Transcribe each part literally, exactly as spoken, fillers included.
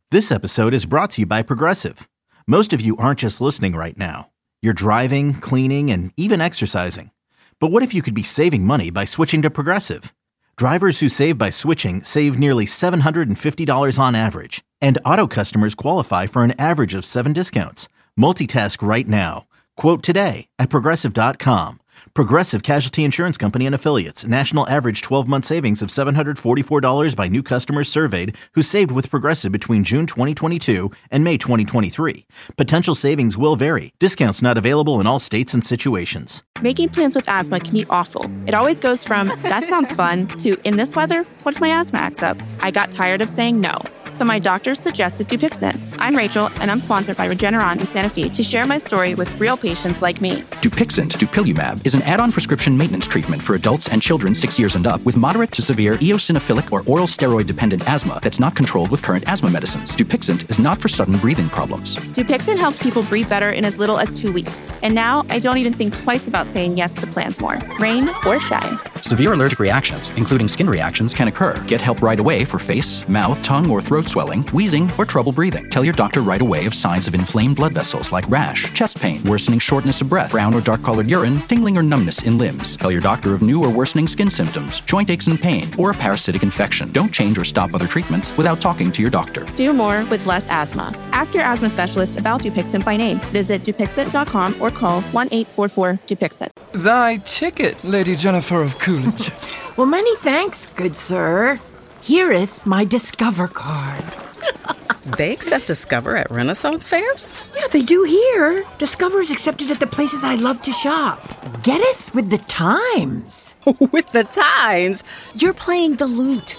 This episode is brought to you by Progressive. Most of you aren't just listening right now. You're driving, cleaning, and even exercising. But what if you could be saving money by switching to Progressive? Drivers who save by switching save nearly seven hundred fifty dollars on average. And auto customers qualify for an average of seven discounts. Multitask right now. Quote today at Progressive dot com. Progressive Casualty Insurance Company and Affiliates. National average twelve-month savings of seven hundred forty-four dollars by new customers surveyed who saved with Progressive between June twenty twenty-two and May twenty twenty-three. Potential savings will vary. Discounts not available in all states and situations. Making plans with asthma can be awful. It always goes from, that sounds fun, to, in this weather, what if my asthma acts up? I got tired of saying no, so my doctor suggested Dupixent. I'm Rachel, and I'm sponsored by Regeneron in Santa Fe to share my story with real patients like me. Dupixent, dupilumab, is an add-on prescription maintenance treatment for adults and children six years and up with moderate to severe eosinophilic or oral steroid-dependent asthma that's not controlled with current asthma medicines. Dupixent is not for sudden breathing problems. Dupixent helps people breathe better in as little as two weeks. And now, I don't even think twice about saying yes to plans more, rain or shine. Severe allergic reactions, including skin reactions, can occur. Get help right away for face, mouth, tongue, or throat swelling, wheezing, or trouble breathing. Tell your doctor right away of signs of inflamed blood vessels like rash, chest pain, worsening shortness of breath, brown or dark-colored urine, tingling or numbness in limbs. Tell your doctor of new or worsening skin symptoms, joint aches and pain, or a parasitic infection. Don't change or stop other treatments without talking to your doctor. Do more with less asthma. Ask your asthma specialist about Dupixent by name. Visit Dupixent dot com or call one eight four four Dupixent. Thy ticket, Lady Jennifer of Coolidge. Well, many thanks, good sir. Hereeth my Discover card. They accept Discover at Renaissance fairs? Yeah, they do here. Discover's accepted at the places I love to shop. Getteth with the times. With the times? You're playing the lute.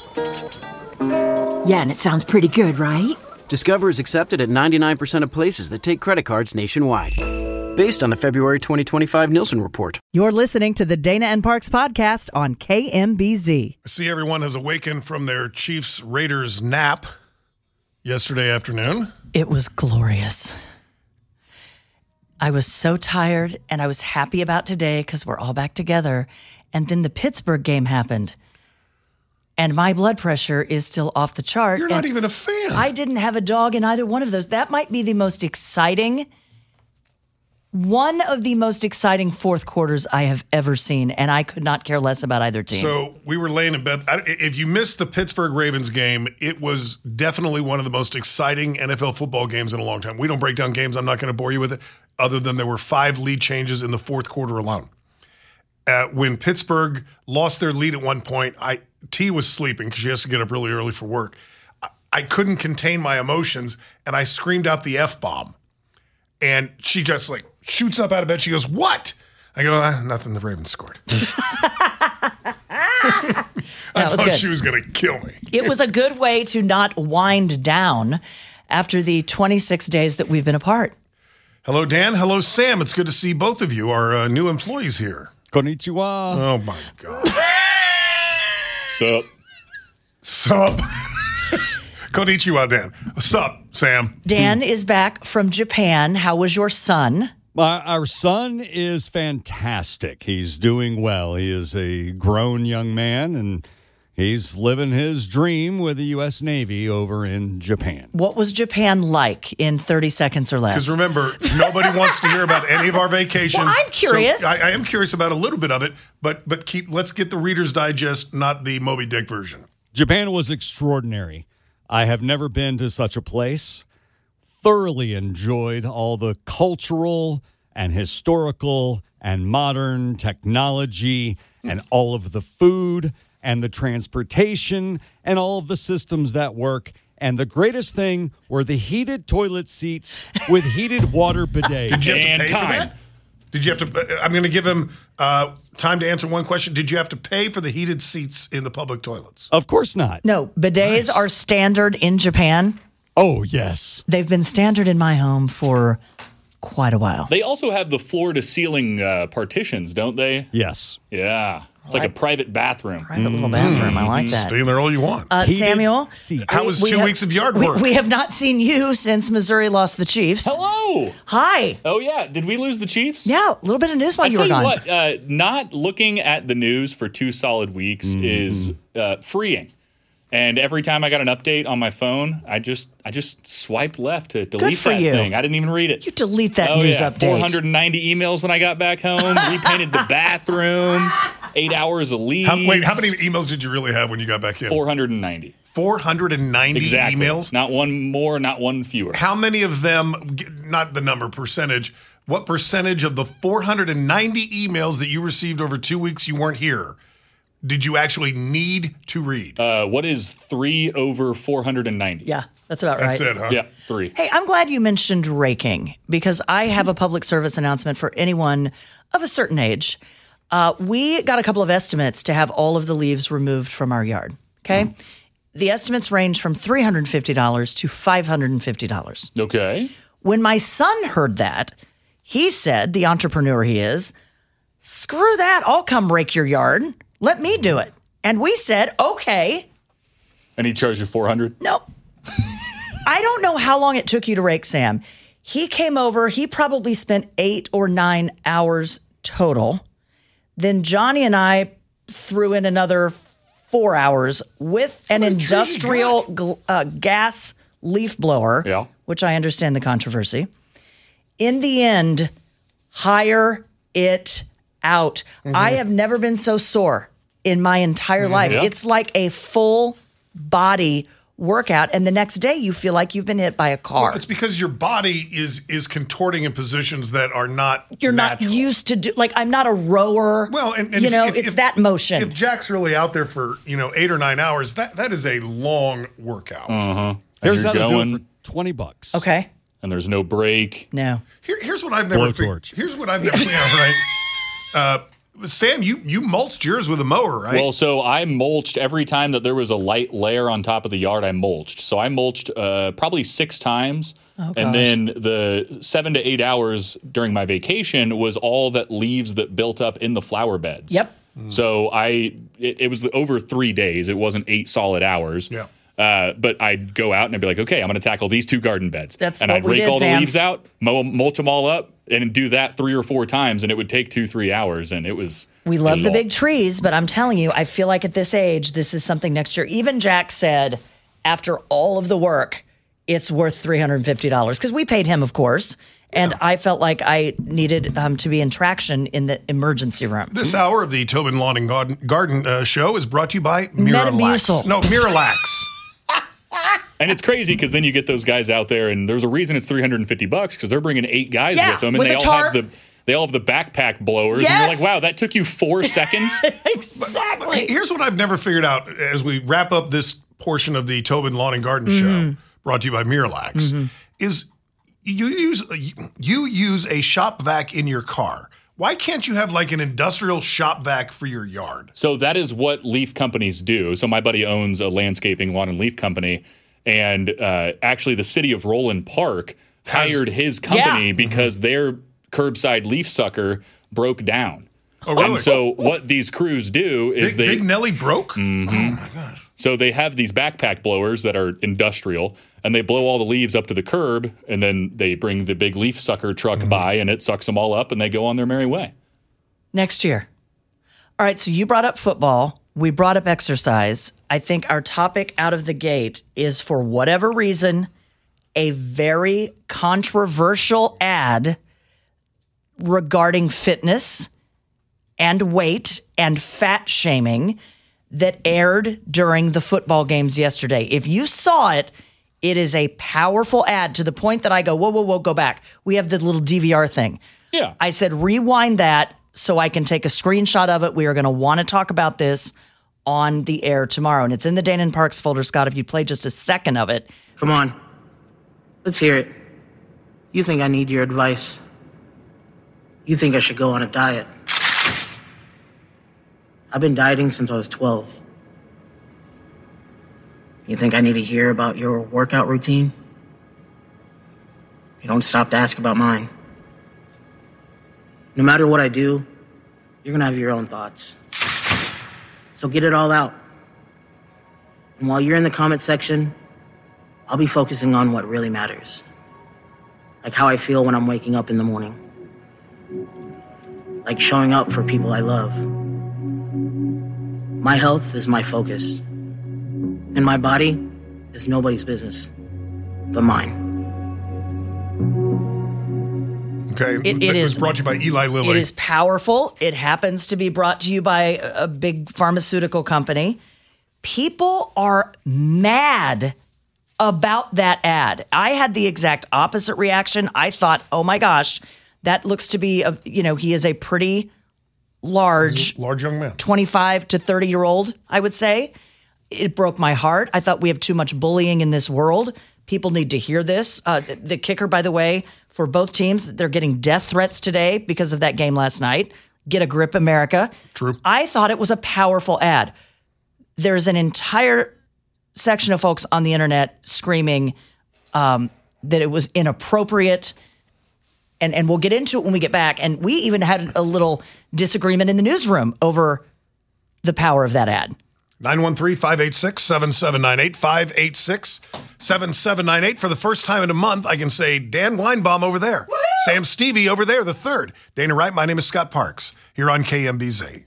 Yeah, and it sounds pretty good, right? Discover is accepted at ninety-nine percent of places that take credit cards nationwide. Based on the February twenty twenty-five Nielsen report. You're listening to the Dana and Parks podcast on K M B Z. I see everyone has awakened from their Chiefs-Raiders nap yesterday afternoon. It was glorious. I was so tired, and I was happy about today because we're all back together. And then the Pittsburgh game happened. And my blood pressure is still off the chart. You're not even a fan. I didn't have a dog in either one of those. That might be the most exciting, one of the most exciting fourth quarters I have ever seen. And I could not care less about either team. So we were laying in bed. If you missed the Pittsburgh Ravens game, it was definitely one of the most exciting N F L football games in a long time. We don't break down games. I'm not going to bore you with it, other than there were five lead changes in the fourth quarter alone. Uh, when Pittsburgh lost their lead at one point, I T was sleeping because she has to get up really early for work. I, I couldn't contain my emotions, and I screamed out the F-bomb. And she just like shoots up out of bed. She goes, "What?" I go, ah, "Nothing. The Ravens scored." I thought good. She was going to kill me. It was a good way to not wind down after the twenty-six days that we've been apart. Hello, Dan. Hello, Sam. It's good to see both of you, our uh, new employees here. Konnichiwa. Oh, my God. Sup? Sup? Konnichiwa, Dan. Sup, Sam? Dan is back from Japan. How was your son? Uh, our son is fantastic. He's doing well. He is a grown young man, and he's living his dream with the U S Navy over in Japan. What was Japan like in thirty seconds or less? Because remember, nobody wants to hear about any of our vacations. Well, I'm curious. So I, I am curious about a little bit of it, but but keep let's get the Reader's Digest, not the Moby Dick version. Japan was extraordinary. I have never been to such a place. Thoroughly enjoyed all the cultural and historical and modern technology and all of the food and the transportation and all of the systems that work. And the greatest thing were the heated toilet seats with heated water bidets. Did you have and to pay time. for that? Did you have to? I'm going to give him uh, time to answer one question. Did you have to pay for the heated seats in the public toilets? Of course not. No, bidets nice. are standard in Japan. Oh, yes. They've been standard in my home for quite a while. They also have the floor-to-ceiling uh, partitions, don't they? Yes. Yeah. It's like, like a private bathroom. Private little bathroom. I like that. Stay in there all you want. Uh, Samuel, how was two have, weeks of yard work? We, we have not seen you since Missouri lost the Chiefs. Hello. Hi. Oh, yeah. Did we lose the Chiefs? Yeah, a little bit of news while I you tell were gone. you what, uh, not looking at the news for two solid weeks mm. is uh, freeing. And every time I got an update on my phone, I just I just swiped left to delete for that you. thing. I didn't even read it. You delete that oh, news yeah. update. four hundred ninety emails when I got back home. Repainted the bathroom. Eight hours of leaves. How, wait, how many emails did you really have when you got back in? four hundred ninety. four hundred ninety exactly. emails? Not one more, not one fewer. How many of them, not the number, percentage, what percentage of the four hundred ninety emails that you received over two weeks you weren't here did you actually need to read? Uh, what is three over four hundred ninety? Yeah, that's about That's right. it, huh? Yeah, three. Hey, I'm glad you mentioned raking because I have a public service announcement for anyone of a certain age. Uh, we got a couple of estimates to have all of the leaves removed from our yard, okay? Mm. The estimates range from three hundred fifty dollars to five hundred fifty dollars. Okay. When my son heard that, he said, the entrepreneur he is, screw that, I'll come rake your yard. Let me do it. And we said, okay. And he charged you four hundred dollars? No. I don't know how long it took you to rake, Sam. He came over. He probably spent eight or nine hours total. Then Johnny and I threw in another four hours with an industrial gl- uh, gas leaf blower, yeah. which I understand the controversy. In the end, hire it out. Mm-hmm. I have never been so sore in my entire mm-hmm. life. Yeah. It's like a full body workout, and the next day you feel like you've been hit by a car. Well, it's because your body is is contorting in positions that are not You're natural. not used to do. Like I'm not a rower. Well, and, and you if, know, if, it's if, that motion. If Jack's really out there for you know eight or nine hours, that that is a long workout. Uh-huh. Here's how to going, do it for twenty bucks. Okay. And there's no break. No. Here, here's what I've never. Blowtorch. Here's what I've never. Yeah, right. Uh, Sam, you you mulched yours with a mower, right? Well, so I mulched every time that there was a light layer on top of the yard. I mulched. So I mulched uh, probably six times, oh, and then the seven to eight hours during my vacation was all that leaves that built up in the flower beds. Yep. Mm. So I it, it was over three days. It wasn't eight solid hours. Yeah. Uh, but I'd go out and I'd be like, okay, I'm going to tackle these two garden beds. That's and what I'd we rake did, all Sam. the leaves out, mow, mulch them all up, and do that three or four times, and it would take two, three hours, and it was. We love the long. big trees, but I'm telling you, I feel like at this age, this is something next year. Even Jack said, after all of the work, it's worth three hundred fifty dollars because we paid him, of course. And yeah. I felt like I needed um, to be in traction in the emergency room. This hour of the Tobin Lawn and Garden, garden uh, show is brought to you by Miralax. Metamucil. No, Miralax. And it's crazy because then you get those guys out there, and there's a reason it's three hundred fifty bucks because they're bringing eight guys yeah, with them, and with they a all tarp. have the they all have the backpack blowers, yes! and you're like, wow, that took you four seconds. Exactly. But here's what I've never figured out as we wrap up this portion of the Tobin Lawn and Garden mm-hmm. show, brought to you by Miralax, mm-hmm. is you use you use a shop vac in your car. Why can't you have like an industrial shop vac for your yard? So that is what leaf companies do. So my buddy owns a landscaping lawn and leaf company. And uh, actually, the city of Roland Park hired his company yeah. because mm-hmm. their curbside leaf sucker broke down. Oh, really? And so what these crews do is Big, they... Big Nelly broke? Mm-hmm. Oh, my gosh. So they have these backpack blowers that are industrial, and they blow all the leaves up to the curb, and then they bring the big leaf sucker truck mm-hmm. by, and it sucks them all up, and they go on their merry way. Next year. All right, so you brought up football. We brought up exercise. I think our topic out of the gate is, for whatever reason, a very controversial ad regarding fitness and weight and fat shaming that aired during the football games yesterday. If you saw it, it is a powerful ad to the point that I go, whoa, whoa, whoa, go back. We have the little D V R thing. Yeah. I said, rewind that so I can take a screenshot of it. We are going to want to talk about this on the air tomorrow. And it's in the Dana and Parks folder, Scott, if you play just a second of it. Come on. Let's hear it. You think I need your advice. You think I should go on a diet. I've been dieting since I was twelve. You think I need to hear about your workout routine? You don't stop to ask about mine. No matter what I do, you're gonna have your own thoughts. So get it all out. And while you're in the comment section, I'll be focusing on what really matters. Like how I feel when I'm waking up in the morning. Like showing up for people I love. My health is my focus. And my body is nobody's business but mine. Okay. It, it is brought to you by Eli Lilly. It is powerful. It happens to be brought to you by a big pharmaceutical company. People are mad about that ad. I had the exact opposite reaction. I thought, oh my gosh, that looks to be, a, you know, he is a pretty large, large young man, twenty-five to thirty year old, I would say. It broke my heart. I thought we have too much bullying in this world. People need to hear this. Uh, the kicker, by the way, for both teams, they're getting death threats today because of that game last night. Get a grip, America. True. I thought it was a powerful ad. There's an entire section of folks on the internet screaming um, that it was inappropriate. And, and we'll get into it when we get back. And we even had a little disagreement in the newsroom over the power of that ad. nine one three, five eight six, seven seven nine eight, five eight six, seven seven nine eight. For the first time in a month, I can say Dan Weinbaum over there. Woo-hoo! Sam Stevie over there, the third. Dana Wright, my name is Scott Parks, here on K M B Z.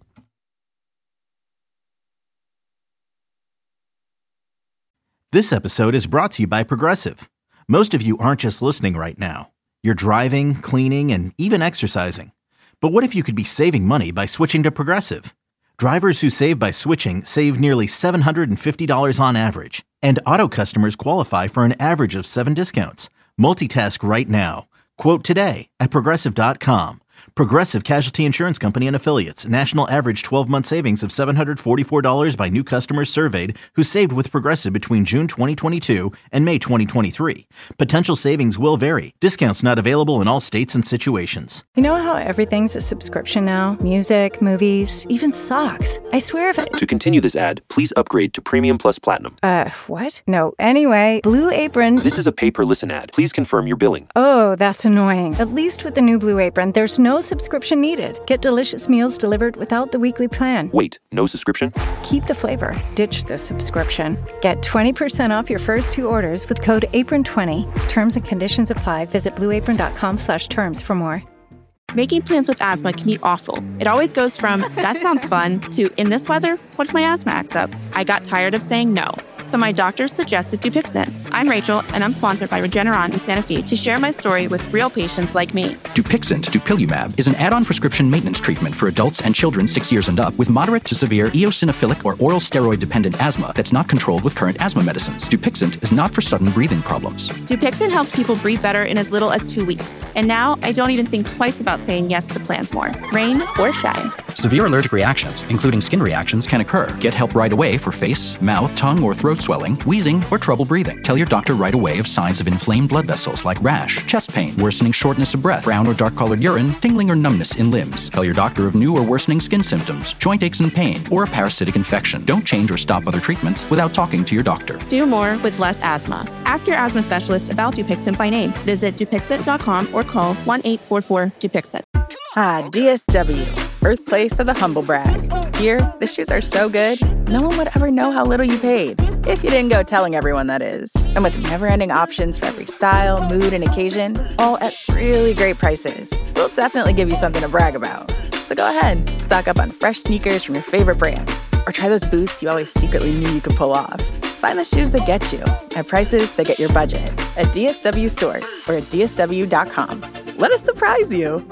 This episode is brought to you by Progressive. Most of you aren't just listening right now. You're driving, cleaning, and even exercising. But what if you could be saving money by switching to Progressive? Drivers who save by switching save nearly seven hundred fifty dollars on average. And auto customers qualify for an average of seven discounts. Multitask right now. Quote today at Progressive dot com. Progressive Casualty Insurance Company and Affiliates. National average twelve-month savings of seven hundred forty-four dollars by new customers surveyed who saved with Progressive between June twenty twenty-two and May twenty twenty-three. Potential savings will vary. Discounts not available in all states and situations. You know how everything's a subscription now? Music, movies, even socks. I swear if it... To continue this ad, please upgrade to Premium Plus Platinum. Uh, what? No. Anyway, Blue Apron... This is a pay-per-listen ad. Please confirm your billing. Oh, that's annoying. At least with the new Blue Apron, there's no subscription needed. Get delicious meals delivered without the weekly plan. Wait, no subscription? Keep the flavor. Ditch the subscription. Get twenty percent off your first two orders with code apron twenty. Terms and conditions apply. Visit blue apron dot com slash terms for more. Making plans with asthma can be awful. It always goes from, that sounds fun, to, in this weather, what if my asthma acts up? I got tired of saying no, so my doctor suggested Dupixent. I'm Rachel, and I'm sponsored by Regeneron in Santa Fe to share my story with real patients like me. Dupixent, dupilumab, is an add-on prescription maintenance treatment for adults and children six years and up with moderate to severe eosinophilic or oral steroid-dependent asthma that's not controlled with current asthma medicines. Dupixent is not for sudden breathing problems. Dupixent helps people breathe better in as little as two weeks. And now I don't even think twice about saying yes to plans more, rain or shine. Severe allergic reactions, including skin reactions, can occur. Get help right away for face, mouth, tongue, or throat swelling, wheezing, or trouble breathing. Tell your doctor right away of signs of inflamed blood vessels like rash, chest pain, worsening shortness of breath, brown or dark-colored urine, tingling or numbness in limbs. Tell your doctor of new or worsening skin symptoms, joint aches and pain, or a parasitic infection. Don't change or stop other treatments without talking to your doctor. Do more with less asthma. Ask your asthma specialist about Dupixent by name. Visit Dupixent dot com or call one eight four four Dupixent. Ah, D S W, birthplace of the humble brag. Here, the shoes are so good, no one would ever know how little you paid. If you didn't go telling everyone, that is. And with never-ending options for every style, mood, and occasion, all at really great prices, we'll definitely give you something to brag about. So go ahead, stock up on fresh sneakers from your favorite brands, or try those boots you always secretly knew you could pull off. Find the shoes that get you at prices that get your budget at D S W stores or at D S W dot com. Let us surprise you.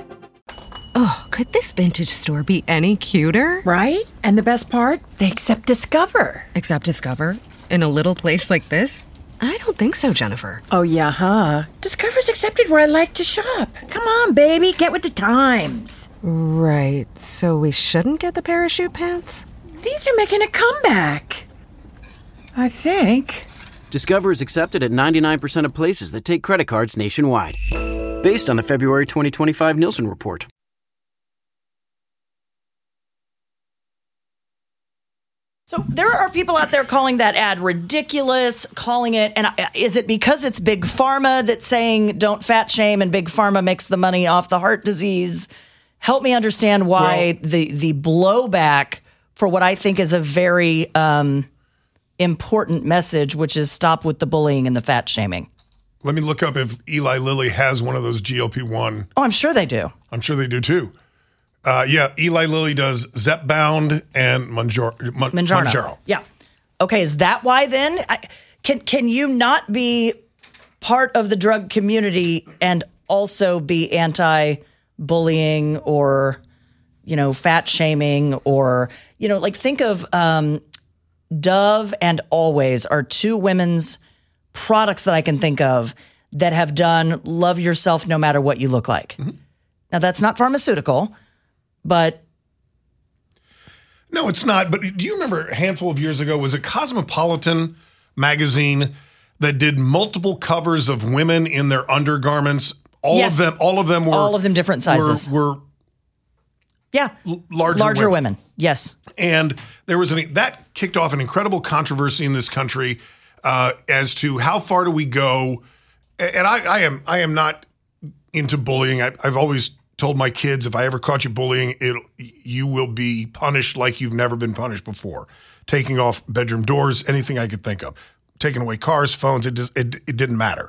Oh, could this vintage store be any cuter? Right? And the best part? They accept Discover. Accept Discover? In a little place like this? I don't think so, Jennifer. Oh, yeah, huh? Discover's accepted where I like to shop. Come on, baby, get with the times. Right, so we shouldn't get the parachute pants? These are making a comeback. I think. Discover is accepted at ninety-nine percent of places that take credit cards nationwide. Based on the February twenty twenty-five Nielsen report. So there are people out there calling that ad ridiculous, calling it, and is it because it's Big Pharma that's saying don't fat shame and Big Pharma makes the money off the heart disease? Help me understand why well, the the blowback for what I think is a very um, important message, which is stop with the bullying and the fat shaming. Let me look up if Eli Lilly has one of those G L P one. Oh, I'm sure they do. I'm sure they do too. Uh, yeah, Eli Lilly does Zepbound and Manjaro. Man- Manjaro. Manjaro. Yeah. Okay, is that why then? I, can can you not be part of the drug community and also be anti-bullying or, you know, fat shaming or, you know, like think of um, Dove and Always are two women's products that I can think of that have done love yourself no matter what you look like. Mm-hmm. Now, that's not pharmaceutical, but... No, it's not. But do you remember a handful of years ago, was it Cosmopolitan magazine that did multiple covers of women in their undergarments? All yes. of them, all of them were... All of them different sizes. Were, were yeah. l- larger, larger women. women. Yes. And there was an... That kicked off an incredible controversy in this country uh, as to how far do we go. And I, I am I am not into bullying. I, I've always told my kids, if I ever caught you bullying, it you will be punished like you've never been punished before. Taking off bedroom doors, anything I could think of. Taking away cars, phones, it, just, it, it didn't matter.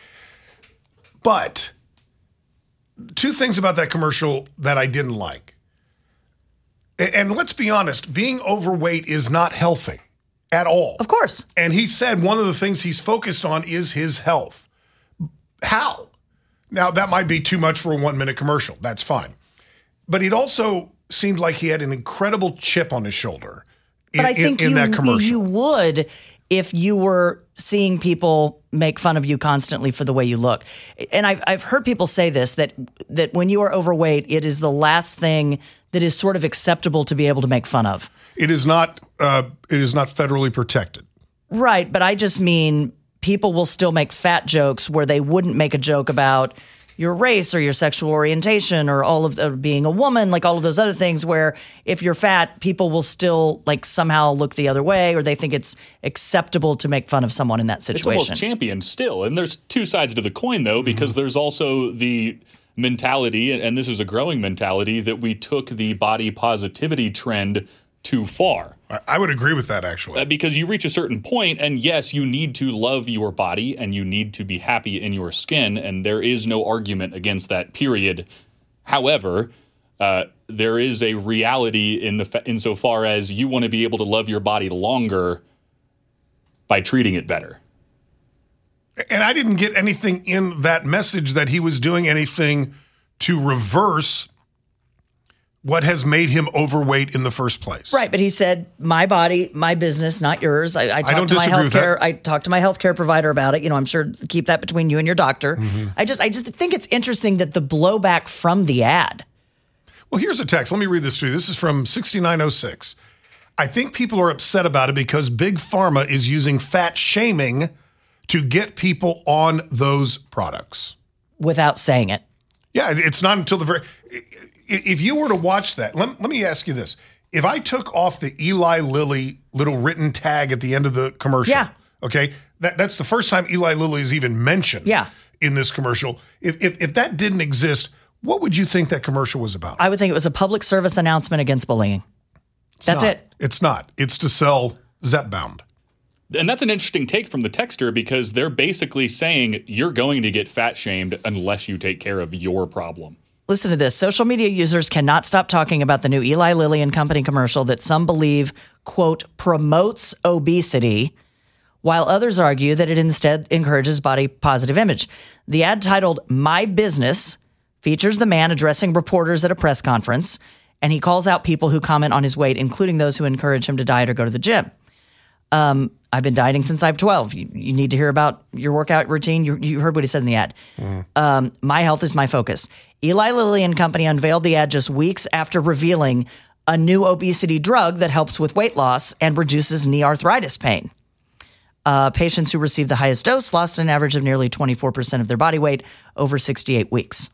But two things about that commercial that I didn't like. And, and let's be honest, being overweight is not healthy at all. Of course. And he said one of the things he's focused on is his health. How? Now, that might be too much for a one-minute commercial. That's fine. But it also seemed like he had an incredible chip on his shoulder in, but I think in, in you, that commercial. You would if you were seeing people make fun of you constantly for the way you look. And I've, I've heard people say this, that that when you are overweight, it is the last thing that is sort of acceptable to be able to make fun of. It is not, uh, it is not federally protected. Right, but I just mean people will still make fat jokes where they wouldn't make a joke about your race or your sexual orientation or all of the, being a woman, like all of those other things where if you're fat, people will still like somehow look the other way or they think it's acceptable to make fun of someone in that situation. It's almost championed still. And there's two sides to the coin, though, because mm-hmm. there's also the mentality, and this is a growing mentality, that we took the body positivity trend too far. I would agree with that, actually. Uh, because you reach a certain point, and yes, you need to love your body, and you need to be happy in your skin, and there is no argument against that, period. However, uh, there is a reality in the fa- insofar as you want to be able to love your body longer by treating it better. And I didn't get anything in that message that he was doing anything to reverse what has made him overweight in the first place. Right, but he said, my body, my business, not yours. I, I talked I don't to my disagree with healthcare. that. I talked to my healthcare provider about it. You know, I'm sure keep that between you and your doctor. Mm-hmm. I just, I just think it's interesting that the blowback from the ad. Well, here's a text. Let me read this to you. This is from sixty-nine oh six. I think people are upset about it because Big Pharma is using fat shaming to get people on those products. Without saying it. Yeah, it's not until the very... If you were to watch that, let, let me ask you this. If I took off the Eli Lilly little written tag at the end of the commercial, yeah. okay, that, that's the first time Eli Lilly is even mentioned yeah. in this commercial. If, if if that didn't exist, what would you think that commercial was about? I would think it was a public service announcement against bullying. It's that's not. it. It's not. It's to sell Zepbound. And that's an interesting take from the texter because they're basically saying you're going to get fat shamed unless you take care of your problem. Listen to this. Social media users cannot stop talking about the new Eli Lilly and Company commercial that some believe, quote, promotes obesity, while others argue that it instead encourages body positive image. The ad titled My Business features the man addressing reporters at a press conference, and he calls out people who comment on his weight, including those who encourage him to diet or go to the gym. Um, I've been dieting since I was twelve. You, you need to hear about your workout routine. You, you heard what he said in the ad. Mm. Um, my health is my focus. Eli Lilly and Company unveiled the ad just weeks after revealing a new obesity drug that helps with weight loss and reduces knee arthritis pain. Uh, patients who received the highest dose lost an average of nearly twenty-four percent of their body weight over sixty-eight weeks.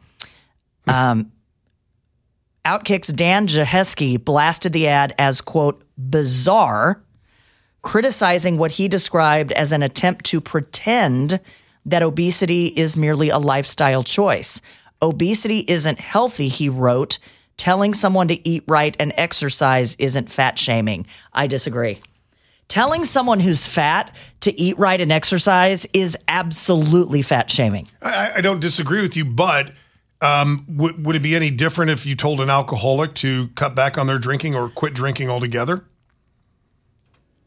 Um, Outkick's Dan Jaheski blasted the ad as, quote, bizarre, criticizing what he described as an attempt to pretend that obesity is merely a lifestyle choice. Obesity isn't healthy, he wrote. Telling someone to eat right and exercise isn't fat shaming. I disagree. Telling someone who's fat to eat right and exercise is absolutely fat shaming. I, I don't disagree with you, but um, w- would it be any different if you told an alcoholic to cut back on their drinking or quit drinking altogether?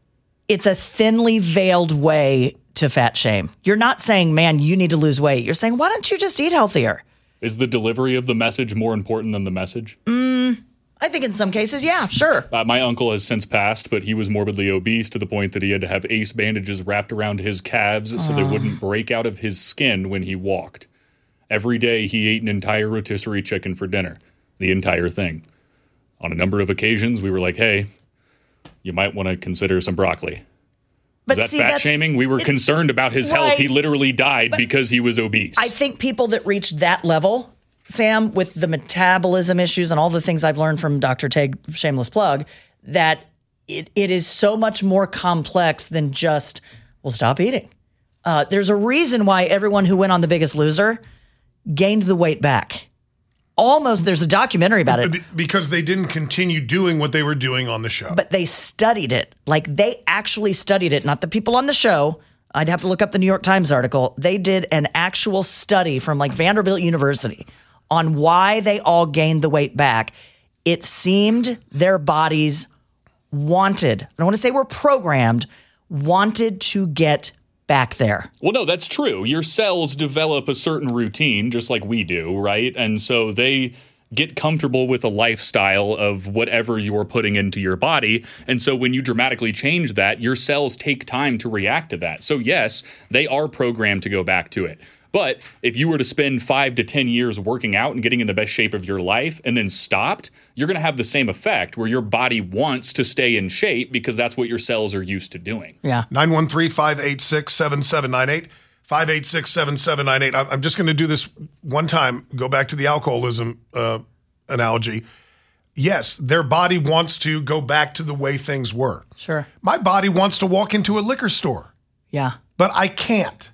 it's a thinly veiled way to fat shame. You're not saying, man, you need to lose weight. You're saying, why don't you just eat healthier? Is the delivery of the message more important than the message? Mm, I think in some cases, yeah, sure. Uh, my uncle has since passed, but he was morbidly obese to the point that he had to have ace bandages wrapped around his calves so they Oh. wouldn't break out of his skin when he walked. Every day he ate an entire rotisserie chicken for dinner, the entire thing. On a number of occasions, we were like, hey, you might want to consider some broccoli. But Is that see, fat that's- shaming? We were it- concerned about his health. Right. He literally died But because he was obese. I think people that reach that level, Sam, with the metabolism issues and all the things I've learned from Doctor Tag, shameless plug, that it, it is so much more complex than just, well, stop eating. Uh, there's a reason why everyone who went on The Biggest Loser gained the weight back. Almost, there's a documentary about it. Be- Because they didn't continue doing what they were doing on the show. But they studied it. Like they actually studied it, not the people on the show. I'd have to look up the New York Times article. They did an actual study from like Vanderbilt University on why they all gained the weight back. It seemed their bodies wanted, I don't want to say were programmed, wanted to get back there. Well, no, that's true. Your cells develop a certain routine, just like we do, right? And so they get comfortable with a lifestyle of whatever you're putting into your body. And so when you dramatically change that, your cells take time to react to that. So yes, they are programmed to go back to it. But if you were to spend five to ten years working out and getting in the best shape of your life and then stopped, you're going to have the same effect where your body wants to stay in shape because that's what your cells are used to doing. Yeah. nine one three, five eight six, seven seven nine eight. five eight six, seven seven nine eight. I'm just going to do this one time, go back to the alcoholism uh, analogy. Yes, their body wants to go back to the way things were. Sure. My body wants to walk into a liquor store, Yeah. but I can't.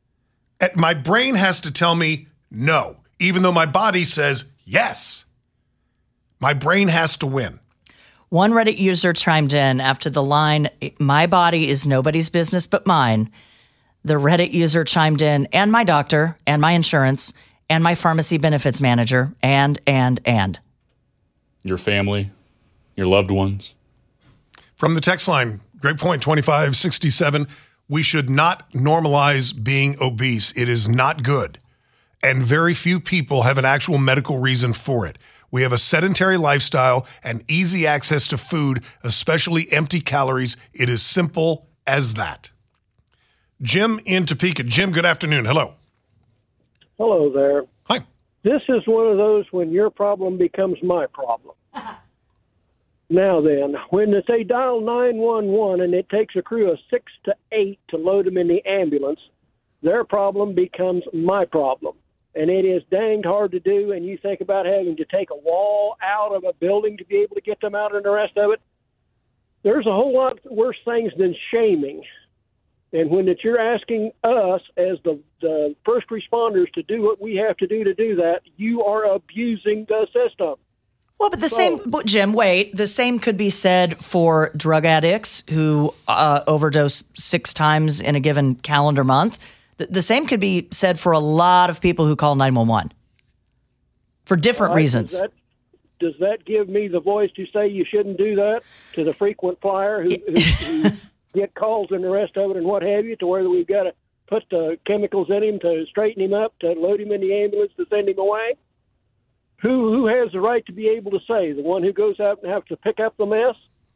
And my brain has to tell me no, even though my body says yes. My brain has to win. One Reddit user chimed in after the line, my body is nobody's business but mine. The Reddit user chimed in, and my doctor, and my insurance, and my pharmacy benefits manager, and, and, and. Your family, your loved ones. From the text line, great point, twenty-five sixty-seven. We should not normalize being obese. It is not good. And very few people have an actual medical reason for it. We have a sedentary lifestyle and easy access to food, especially empty calories. It is simple as that. Jim in Topeka. Jim, good afternoon. Hello. Hello there. Hi. This is one of those when your problem becomes my problem. Now then, when they dial nine one one and it takes a crew of six to eight to load them in the ambulance, their problem becomes my problem. And it is danged hard to do, and you think about having to take a wall out of a building to be able to get them out and the rest of it. There's a whole lot worse things than shaming. And when that you're asking us as the, the first responders to do what we have to do to do that, you are abusing the system. Well, but the same, but Jim, wait, the same could be said for drug addicts who uh, overdose six times in a given calendar month. The, the same could be said for a lot of people who call nine one one for different All right, reasons. Does that, does that give me the voice to say you shouldn't do that to the frequent flyer who, who, who get calls and the rest of it and what have you, to where we've got to put the chemicals in him to straighten him up, to load him in the ambulance, to send him away? Who who has the right to be able to say? The one who goes out and has to pick up the mess?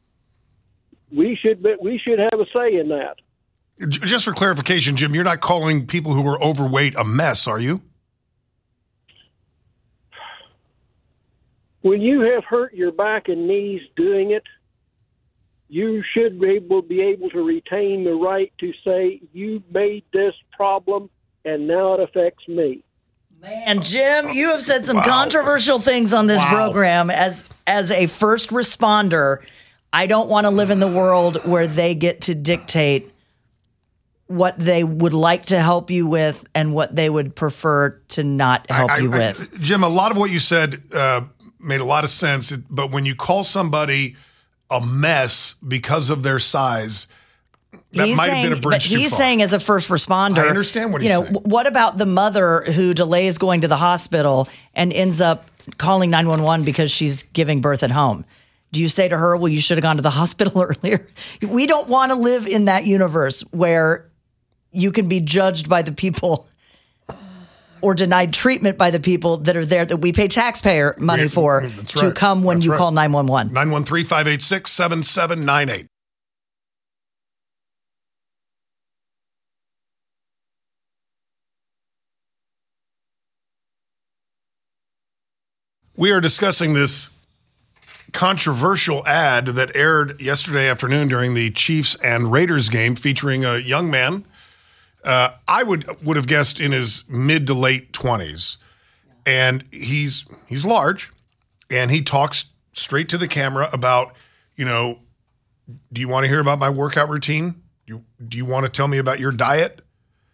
We should be, we should have a say in that. J- Just for clarification, Jim, you're not calling people who are overweight a mess, are you? When you have hurt your back and knees doing it, you should be able, be able to retain the right to say, you made this problem and now it affects me. And Jim, you have said some Wow. controversial things on this Wow. program. As as a first responder, I don't want to live in the world where they get to dictate what they would like to help you with and what they would prefer to not help I- you I- with. Jim, a lot of what you said uh, made a lot of sense, but when you call somebody a mess because of their size, that He's might saying, have been a bridge but too he's far. saying as a first responder, I understand what you he's know, saying. w- what about the mother who delays going to the hospital and ends up calling nine one one because she's giving birth at home? Do you say to her, well, you should have gone to the hospital earlier? We don't want to live in that universe where you can be judged by the people or denied treatment by the people that are there that we pay taxpayer money for That's to right. come when That's you right. call nine one one. nine one three, five eight six, seven seven nine eight. We are discussing this controversial ad that aired yesterday afternoon during the Chiefs and Raiders game featuring a young man. Uh, I would would have guessed in his mid to late twenties, and he's he's large, and he talks straight to the camera about, you know, do you want to hear about my workout routine? Do you, do you want to tell me about your diet?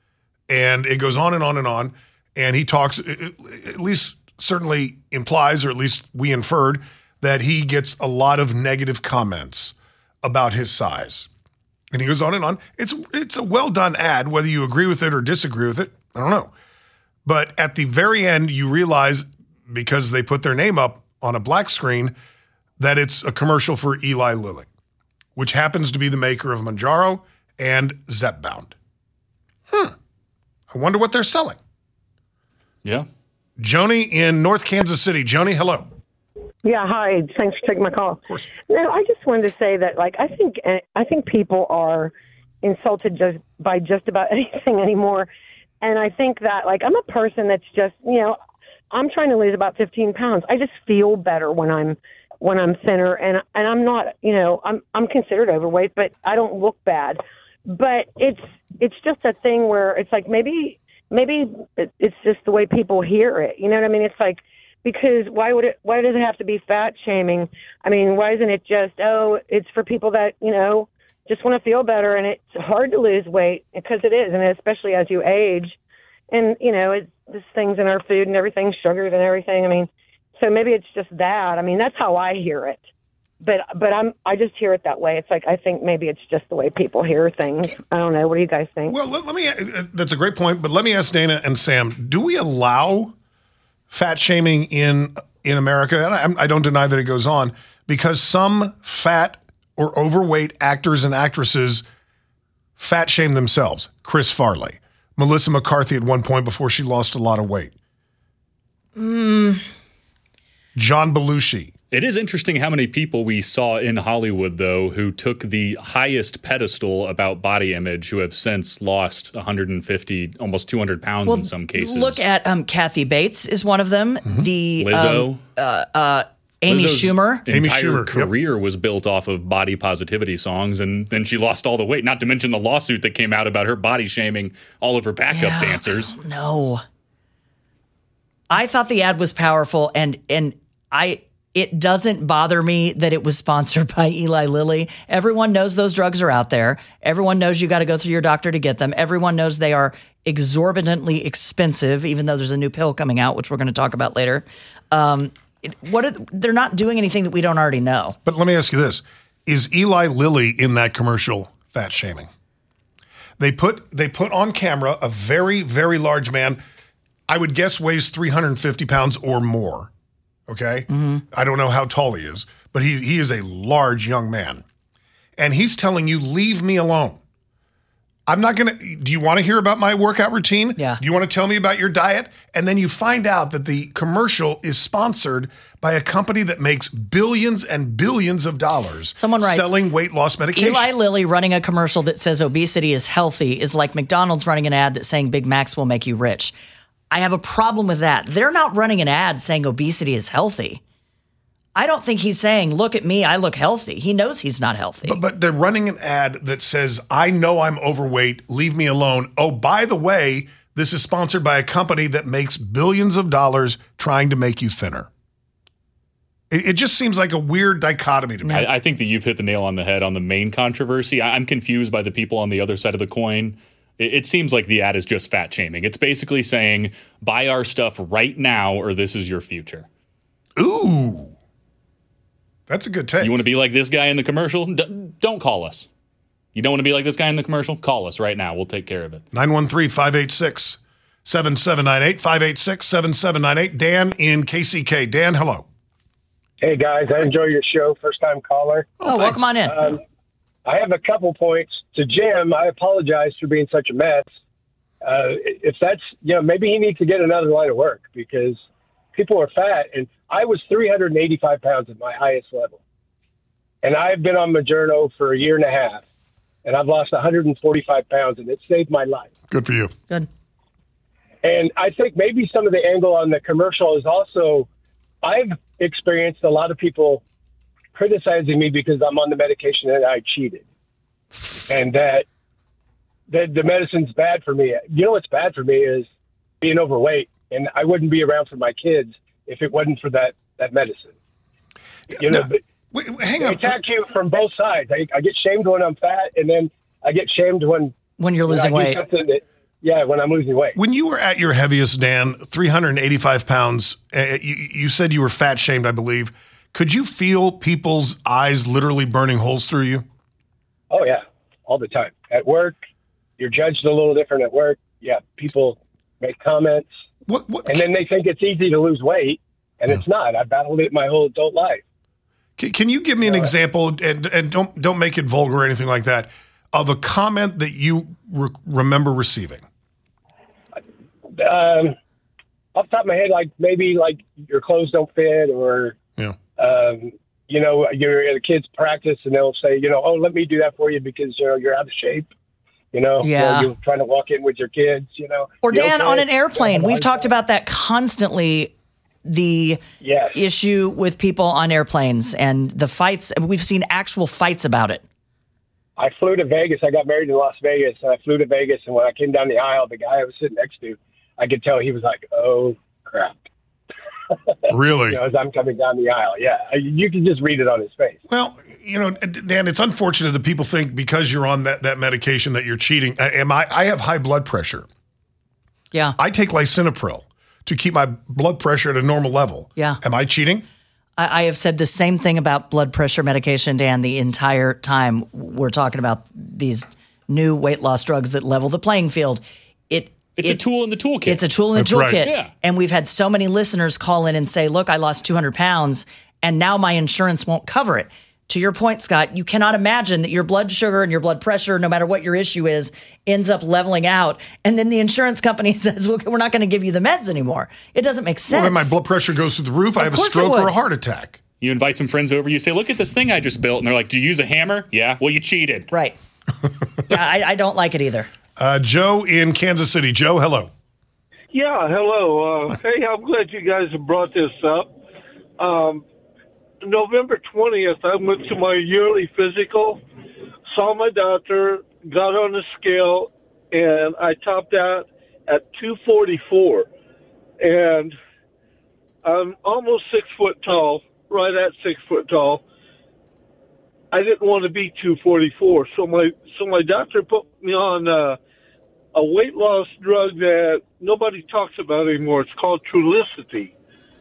And it goes on and on and on, and he talks, at least certainly implies, or at least we inferred, that he gets a lot of negative comments about his size. And he goes on and on. It's it's a well-done ad, whether you agree with it or disagree with it, I don't know. But at the very end, you realize, because they put their name up on a black screen, that it's a commercial for Eli Lilly, which happens to be the maker of Mounjaro and Zepbound. Hmm. I wonder what they're selling. Yeah. Joni in North Kansas City. Joni, hello. Yeah, hi. Thanks for taking my call. Of course. No, I just wanted to say that, like, I think I think people are insulted just by just about anything anymore, and I think that, like, I'm a person that's just, you know, I'm trying to lose about fifteen pounds. I just feel better when I'm when I'm thinner, and and I'm not, you know, I'm I'm considered overweight, but I don't look bad. But it's it's just a thing where it's like maybe maybe it's just the way people hear it. You know what I mean? It's like, because why would it? Why does it have to be fat shaming? I mean, why isn't it just, oh, it's for people that, you know, just want to feel better, and it's hard to lose weight, because it is, and especially as you age, and you know, it's there's things in our food and everything, sugars and everything. I mean, so maybe it's just that. I mean, that's how I hear it, but but I'm I just hear it that way. It's like I think maybe it's just the way people hear things. I don't know. What do you guys think? Well, let, let me. That's a great point, but let me ask Dana and Sam: do we allow fat shaming in in America? And I, I don't deny that it goes on, because some fat or overweight actors and actresses fat shame themselves. Chris Farley, Melissa McCarthy at one point before she lost a lot of weight. Mm. John Belushi. It is interesting how many people we saw in Hollywood, though, who took the highest pedestal about body image, who have since lost one hundred fifty, almost two hundred pounds Well, in some cases. Look at um, Kathy Bates is one of them. Mm-hmm. The Lizzo. um, uh, uh, Amy Lizzo's Schumer. entire Amy Schumer, career yep. was built off of body positivity songs, and then she lost all the weight. Not to mention the lawsuit that came out about her body shaming all of her backup Yeah, dancers. No, I thought the ad was powerful, and and I. It doesn't bother me that it was sponsored by Eli Lilly. Everyone knows those drugs are out there. Everyone knows you got to go through your doctor to get them. Everyone knows they are exorbitantly expensive, even though there's a new pill coming out, which we're going to talk about later. Um, it, what are, they're not doing anything that we don't already know. But let me ask you this. Is Eli Lilly in that commercial fat shaming? They put they put on camera a very, very large man, I would guess weighs three hundred fifty pounds or more. Okay? Mm-hmm. I don't know how tall he is, but he he is a large young man. And he's telling you, leave me alone. I'm not going to, do you want to hear about my workout routine? Yeah. Do you want to tell me about your diet? And then you find out that the commercial is sponsored by a company that makes billions and billions of dollars Someone writes, selling weight loss medication. Eli Lilly running a commercial that says obesity is healthy is like McDonald's running an ad that's saying Big Macs will make you rich. I have a problem with that. They're not running an ad saying obesity is healthy. I don't think he's saying, look at me, I look healthy. He knows he's not healthy. But, but they're running an ad that says, I know I'm overweight, leave me alone. Oh, by the way, this is sponsored by a company that makes billions of dollars trying to make you thinner. It, it just seems like a weird dichotomy to me. I, I think that you've hit the nail on the head on the main controversy. I, I'm confused by the people on the other side of the coin. It seems like the ad is just fat shaming. It's basically saying, buy our stuff right now or this is your future. Ooh. That's a good take. You want to be like this guy in the commercial? D- don't call us. You don't want to be like this guy in the commercial? Call us right now. We'll take care of it. nine one three, five eight six, seven seven nine eight, five eight six, seven seven nine eight. Dan in K C K. Dan, hello. Hey, guys, I enjoy your show. First-time caller. Oh, oh welcome on in. Um, I have a couple points. To Jim, I apologize for being such a mess. Uh, if that's, you know, maybe he needs to get another line of work because people are fat. And I was three hundred eighty-five pounds at my highest level. And I've been on Mounjaro for a year and a half. And I've lost one hundred forty-five pounds, and it saved my life. Good for you. Good. And I think maybe some of the angle on the commercial is also, I've experienced a lot of people criticizing me because I'm on the medication and I cheated. And that, that the medicine's bad for me. You know what's bad for me is being overweight. And I wouldn't be around for my kids if it wasn't for that, that medicine. You know, no, but wait, hang they on. attack you from both sides. I, I get shamed when I'm fat, and then I get shamed when... When you're losing when I weight. do something that, yeah, when I'm losing weight. When you were at your heaviest, Dan, three hundred eighty-five pounds, uh, you, you said you were fat shamed, I believe. Could you feel people's eyes literally burning holes through you? Oh, yeah, all the time. At work, you're judged a little different at work. Yeah, people make comments. What, what? And then they think it's easy to lose weight, and yeah. It's not. I've battled it my whole adult life. Can, can you give me an uh, example, and, and don't don't make it vulgar or anything like that, of a comment that you re- remember receiving? Um, off the top of my head, like maybe like your clothes don't fit, or yeah. um, you know, you're at a kid's practice and they'll say, you know, oh, let me do that for you because you know you're out of shape. You know, yeah. you know, you're trying to walk in with your kids. You know, or Dan, okay? on an airplane, we've talked about that constantly. The yes. issue with people on airplanes and the fights. We've seen actual fights about it. I flew to Vegas. I got married in Las Vegas. And I flew to Vegas, and when I came down the aisle, the guy I was sitting next to, I could tell he was like, "Oh crap!" Really? You know, as I'm coming down the aisle, yeah, you can just read it on his face. Well, you know, Dan, it's unfortunate that people think because you're on that, that medication that you're cheating. Am I? I have high blood pressure. Yeah, I take lisinopril to keep my blood pressure at a normal level. Yeah, am I cheating? I have said the same thing about blood pressure medication, Dan, the entire time we're talking about these new weight loss drugs that level the playing field. It It's it, a tool in the toolkit. It's a tool in That's the right. toolkit. Yeah. And we've had so many listeners call in and say, look, I lost two hundred pounds and now my insurance won't cover it. To your point, Scott, you cannot imagine that your blood sugar and your blood pressure, no matter what your issue is, ends up leveling out. And then the insurance company says, well, we're not going to give you the meds anymore. It doesn't make sense. Well, then my blood pressure goes through the roof. Of I have a course it stroke or would. a heart attack. You invite some friends over. You say, look at this thing I just built. And they're like, do you use a hammer? Yeah. Well, you cheated. Right. yeah, I, I don't like it either. Uh, Joe in Kansas City. Joe, hello. Yeah, hello. Uh, hey, I'm glad you guys have brought this up. Um, November twentieth, I went to my yearly physical, saw my doctor, got on the scale, and I topped out at two forty-four. And I'm almost six foot tall, right at six foot tall. I didn't want to be two forty-four, so my so my doctor put me on uh, a weight loss drug that nobody talks about anymore. It's called Trulicity.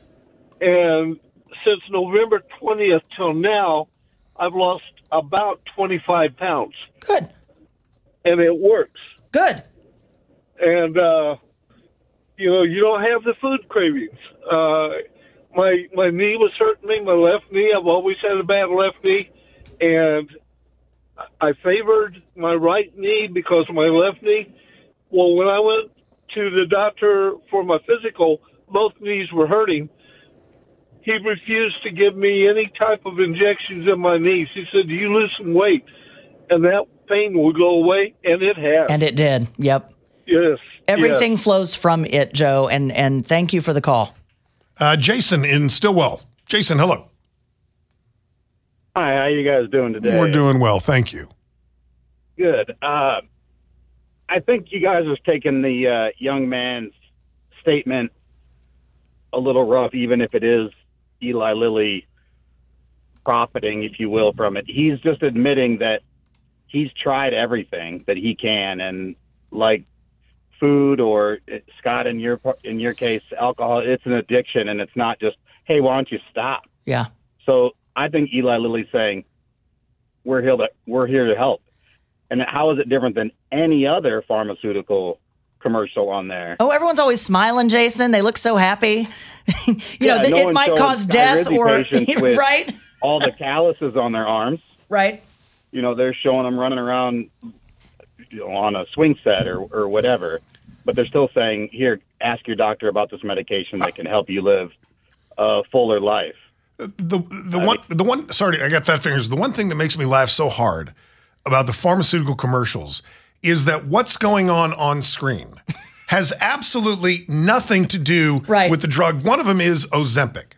And since November twentieth till now, I've lost about twenty-five pounds. Good. And it works. Good. And, uh, you know, you don't have the food cravings. Uh, my my knee was hurting me, my left knee. I've always had a bad left knee. And I favored my right knee because of my left knee. Well, when I went to the doctor for my physical, both knees were hurting. He refused to give me any type of injections in my knees. He said, you lose some weight, and that pain will go away, and it has. And it did. Yep. Yes. Everything yes. flows from it, Joe, and, and thank you for the call. Uh, Jason in Stillwell. Jason, hello. Hi, how you guys doing today? We're doing well, thank you. Good. Uh, I think you guys have taken the uh, young man's statement a little rough, even if it is Eli Lilly profiting, if you will, from it. He's just admitting that he's tried everything that he can, and like food or, Scott, in your in your case, alcohol, it's an addiction, and it's not just, hey, why don't you stop? Yeah. So I think Eli Lilly's saying, we're here to, we're here to help. And how is it different than any other pharmaceutical commercial on there? Oh, everyone's always smiling, Jason. They look so happy. you yeah, know, th- no it one's might showing cause death Skyrizi or patients with right, all the calluses on their arms. right. You know, they're showing them running around, you know, on a swing set or, or whatever, but they're still saying, here, ask your doctor about this medication that can help you live a fuller life. The the I one mean, the one sorry, I got fat fingers. The one thing that makes me laugh so hard about the pharmaceutical commercials is that what's going on on screen has absolutely nothing to do right. with the drug. One of them is Ozempic.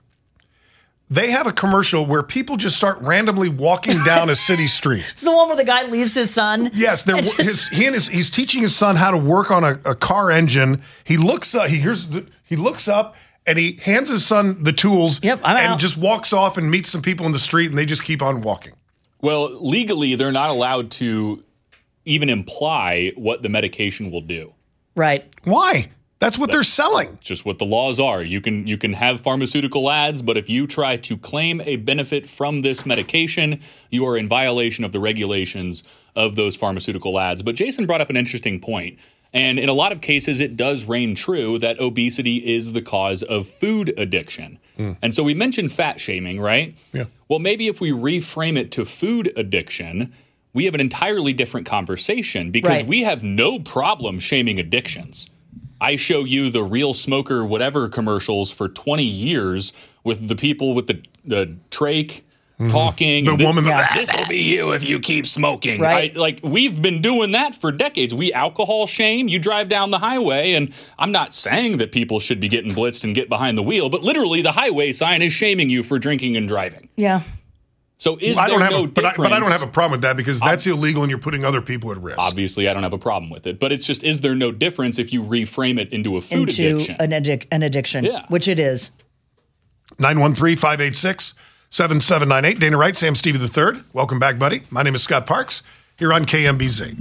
They have a commercial where people just start randomly walking down a city street. It's the one where the guy leaves his son. Yes, they're, just... his, he and his, he's teaching his son how to work on a, a car engine. He looks up, he hears, the, he looks up, and he hands his son the tools. Yep, I'm and out. just walks off and meets some people in the street, and they just keep on walking. Well, legally, they're not allowed to even imply what the medication will do. Right. Why? That's what That's they're selling. Just what the laws are. You can you can have pharmaceutical ads, but if you try to claim a benefit from this medication, you are in violation of the regulations of those pharmaceutical ads. But Jason brought up an interesting point. And in a lot of cases, it does reign true that obesity is the cause of food addiction. Mm. And so we mentioned fat shaming, right? Yeah. Well, maybe if we reframe it to food addiction, we have an entirely different conversation because right. we have no problem shaming addictions. I show you the Real Smoker whatever commercials for twenty years with the people with the, the trach mm-hmm. talking. The woman that, this will be you if you keep smoking. Right. I, like, we've been doing that for decades. We alcohol shame. You drive down the highway, and I'm not saying that people should be getting blitzed and get behind the wheel, but literally the highway sign is shaming you for drinking and driving. Yeah. So is well, I don't there have no a, but, I, difference? but I don't have a problem with that because that's um, illegal and you're putting other people at risk. Obviously, I don't have a problem with it. But it's just, is there no difference if you reframe it into a food into addiction? An, addic- an addiction, yeah. which it is. nine one three, five eight six, seven seven nine eight. Dana Wright, Sam Stevie the third. Welcome back, buddy. My name is Scott Parks here on K M B Z.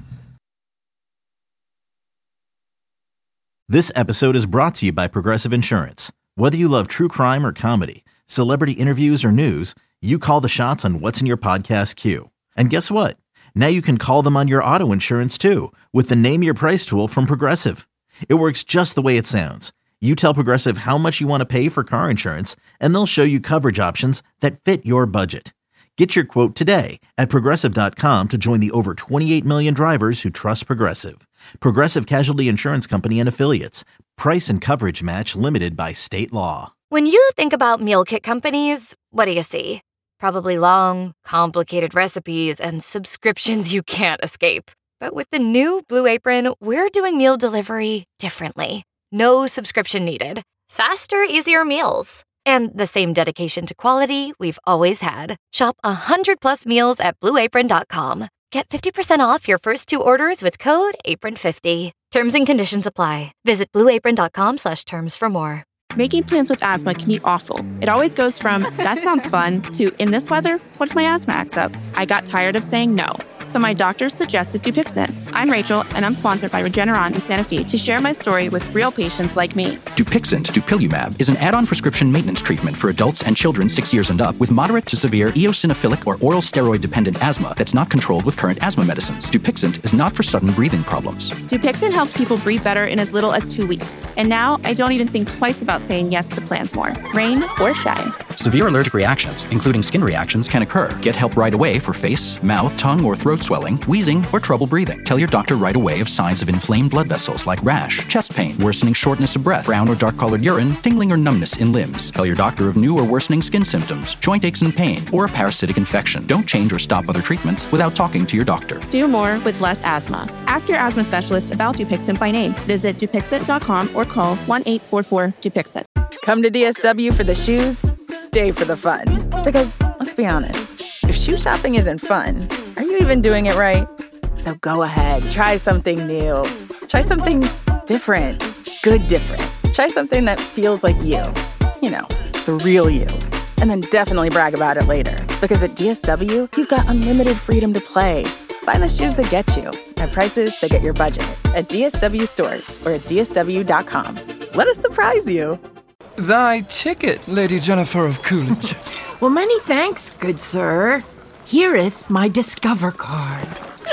This episode is brought to you by Progressive Insurance. Whether you love true crime or comedy, celebrity interviews or news, you call the shots on what's in your podcast queue. And guess what? Now you can call them on your auto insurance too with the Name Your Price tool from Progressive. It works just the way it sounds. You tell Progressive how much you want to pay for car insurance, and they'll show you coverage options that fit your budget. Get your quote today at Progressive dot com to join the over twenty-eight million drivers who trust Progressive. Progressive Casualty Insurance Company and Affiliates. Price and coverage match limited by state law. When you think about meal kit companies, what do you see? Probably long, complicated recipes and subscriptions you can't escape. But with the new Blue Apron, we're doing meal delivery differently. No subscription needed. Faster, easier meals. And the same dedication to quality we've always had. Shop one hundred plus meals at blue apron dot com. Get fifty percent off your first two orders with code apron fifty. Terms and conditions apply. Visit blue apron dot com slash terms for more. Making plans with asthma can be awful. It always goes from, that sounds fun, to, in this weather, what if my asthma acts up? I got tired of saying no, so my doctor suggested Dupixent. I'm Rachel, and I'm sponsored by Regeneron in Santa Fe to share my story with real patients like me. Dupixent, dupilumab, is an add-on prescription maintenance treatment for adults and children six years and up with moderate to severe eosinophilic or oral steroid-dependent asthma that's not controlled with current asthma medicines. Dupixent is not for sudden breathing problems. Dupixent helps people breathe better in as little as two weeks. And now, I don't even think twice about saying yes to plans more, rain or shine. Severe allergic reactions, including skin reactions, can occur. Get help right away for face, mouth, tongue, or throat swelling, wheezing, or trouble breathing. Tell your doctor right away of signs of inflamed blood vessels like rash, chest pain, worsening shortness of breath, brown or dark-colored urine, tingling or numbness in limbs. Tell your doctor of new or worsening skin symptoms, joint aches and pain, or a parasitic infection. Don't change or stop other treatments without talking to your doctor. Do more with less asthma. Ask your asthma specialist about Dupixent by name. Visit Dupixent dot com or call one eight four four Dupixent. Come to D S W for the shoes, stay for the fun. Because, let's be honest, if shoe shopping isn't fun, are you even doing it right? So go ahead, try something new. Try something different. Good different. Try something that feels like you. You know, the real you. And then definitely brag about it later. Because at D S W, you've got unlimited freedom to play. Find the shoes that get you at prices that get your budget at D S W stores or at D S W dot com. Let us surprise you. Thy ticket, Lady Jennifer of Coolidge. Well, many thanks, good sir. Here'th my Discover card.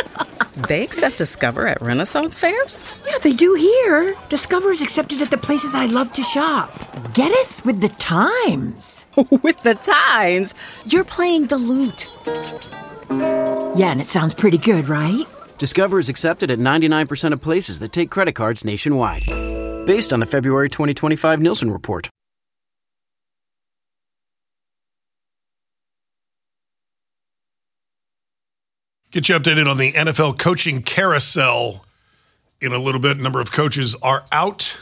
They accept Discover at Renaissance fairs? Yeah, they do here. Discover is accepted at the places I love to shop. Get it with the times. With the times? You're playing the lute. Yeah, and it sounds pretty good, right? Discover is accepted at ninety-nine percent of places that take credit cards nationwide. Based on the February twenty twenty-five Nielsen report. Get you updated on the N F L coaching carousel in a little bit. A number of coaches are out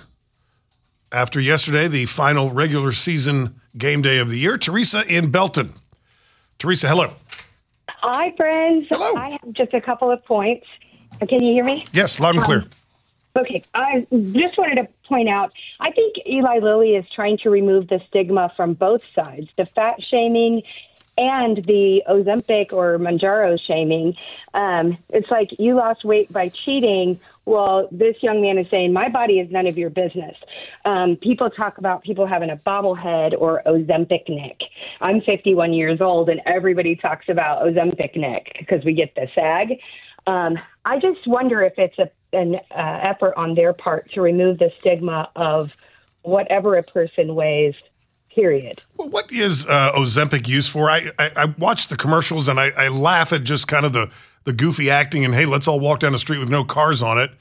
after yesterday, the final regular season game day of the year. Teresa in Belton. Teresa, hello. Hi, friends. Hello. I have just a couple of points. Can you hear me? Yes, loud and clear. Um, okay. I just wanted to point out, I think Eli Lilly is trying to remove the stigma from both sides, the fat shaming and the Ozempic or Mounjaro shaming. Um, it's like you lost weight by cheating. Well, this young man is saying, my body is none of your business. Um, people talk about people having a bobblehead or Ozempic neck. I'm fifty-one years old, and everybody talks about Ozempic neck because we get the sag. Um, I just wonder if it's a, an uh, effort on their part to remove the stigma of whatever a person weighs, period. Well, what is uh, Ozempic used for? I, I, I watch the commercials, and I, I laugh at just kind of the, the goofy acting and, hey, let's all walk down the street with no cars on it.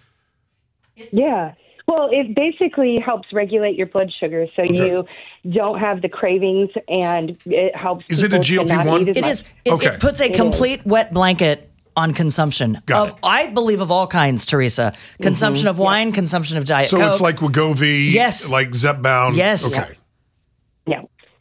Yeah. Well, it basically helps regulate your blood sugar so okay. you don't have the cravings, and it helps Is it a G L P one? It is. It, okay. it puts a it complete is. wet blanket on consumption Got of, it. I believe, of all kinds, Teresa. Consumption mm-hmm. of wine, yeah. consumption of Diet so Coke. So it's like Wegovy, yes. like Zepbound. Yes. Okay. Yeah.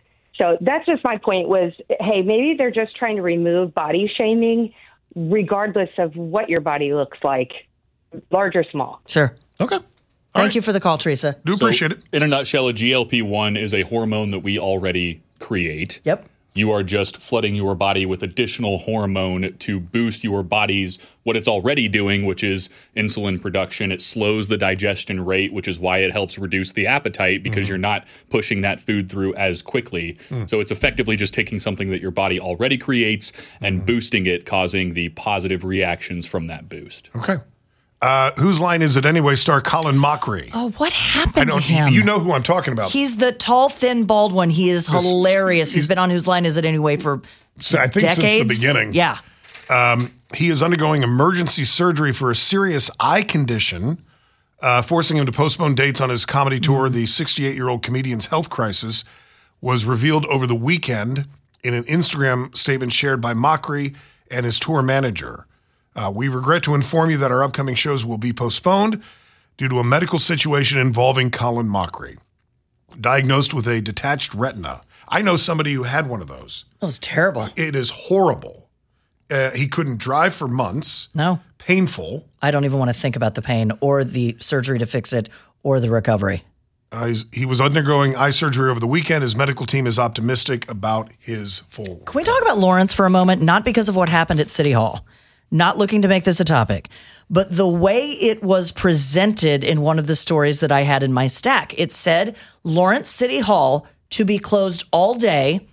So that's just my point was, hey, maybe they're just trying to remove body shaming regardless of what your body looks like, large or small. Sure. Okay. Thank right. you for the call, Teresa. Do appreciate so, it. In a nutshell, a G L P one is a hormone that we already create. Yep. You are just flooding your body with additional hormone to boost your body's what it's already doing, which is insulin production. It slows the digestion rate, which is why it helps reduce the appetite because mm. you're not pushing that food through as quickly. Mm. So it's effectively just taking something that your body already creates and mm. boosting it, causing the positive reactions from that boost. Okay. Uh, whose line is it anyway? Star Colin Mockery. Oh, what happened to I him? You know who I'm talking about. He's the tall, thin, bald one. He is hilarious. He's been on Whose Line Is It Anyway for I think decades. Since the beginning. Yeah. Um, he is undergoing emergency surgery for a serious eye condition, uh, forcing him to postpone dates on his comedy tour. Mm-hmm. The sixty-eight-year-old comedian's health crisis was revealed over the weekend in an Instagram statement shared by Mockery and his tour manager. Uh, we regret to inform you that our upcoming shows will be postponed due to a medical situation involving Colin Mockery, diagnosed with a detached retina. I know somebody who had one of those. That was terrible. It is horrible. Uh, he couldn't drive for months. No. Painful. I don't even want to think about the pain or the surgery to fix it or the recovery. Uh, he was undergoing eye surgery over the weekend. His medical team is optimistic about his full. Can we talk about Lawrence for a moment? Not because of what happened at City Hall. Not looking to make this a topic, but the way it was presented in one of the stories that I had in my stack, it said Lawrence City Hall to be closed all day